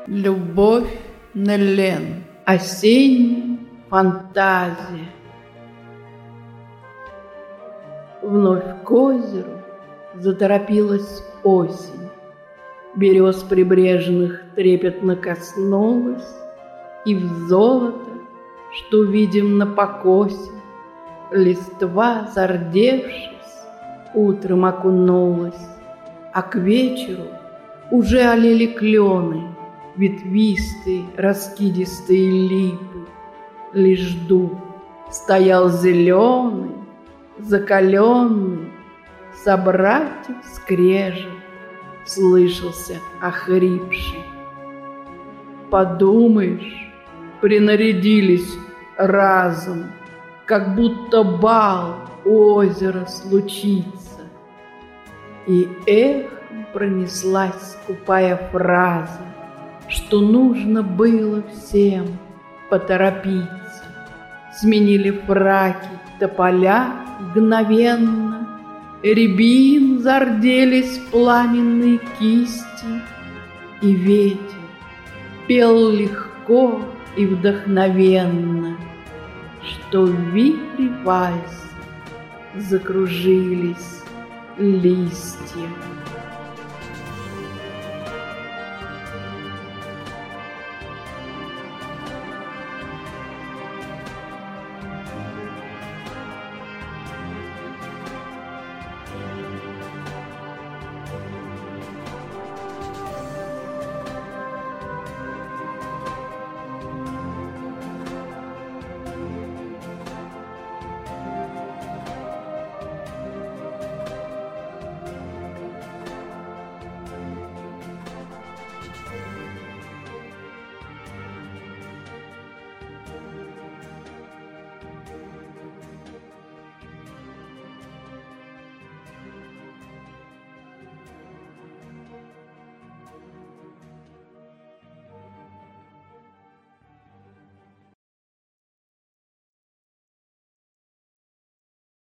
Любовь Нелен. Осенняя фантазия. Вновь к озеру заторопилась осень. Берез прибрежных трепетно коснулась, и в золото, что видим на покосе, листва, зардевшись, утром окунулась, а к вечеру уже олели клены, ветвистые, раскидистые липы. Лишь дуб стоял зеленый, закаленный, собратьев скрежет слышался охрипший. Подумаешь, принарядились разом, как будто бал у озера случится. И эхом пронеслась скупая фраза, что нужно было всем поторопиться. Сменили фраки тополя мгновенно, рябин зарделись пламенные кисти, и ветер пел легко и вдохновенно, что в вихре вальса закружились листья.